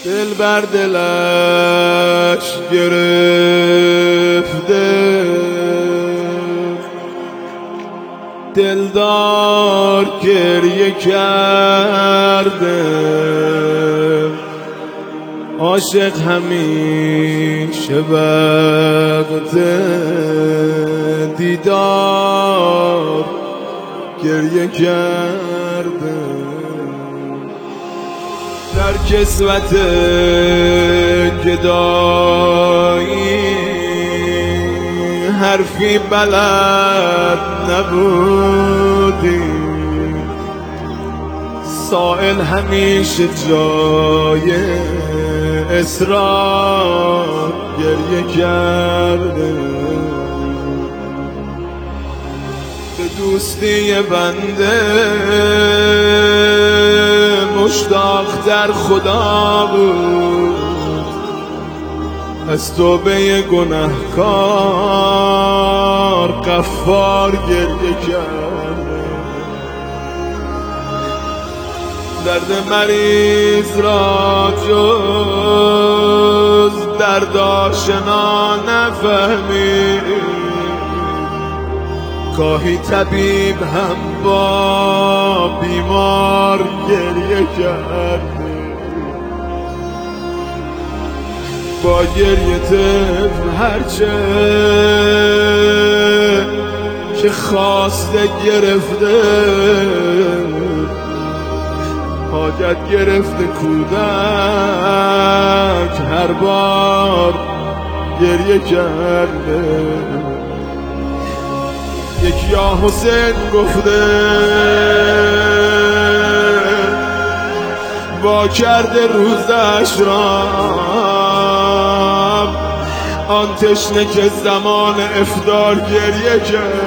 دل بر دلش گرفته، دلدار گریه کرده، عاشق همیشه وقت دیدار گریه کرده. در کسوت گدایی حرفی بلد نبودی، سائل همیشه جای اصرار گریه کرده. به دوستی بنده مشتاق در خدا بود، از توبه گناهکار غفار گریه کرده. درد مریض را جز درد آشنا نفهمید، گاهی طبیب هم با بیمار گریه کرده. با گریه طفل هرچه که خواسته گرفته، حاجت گرفته کودک هر بار گریه کرده. یک یا حسین گفته با کرده روزش را، آن تشنه که زمان افطار گریه کرد.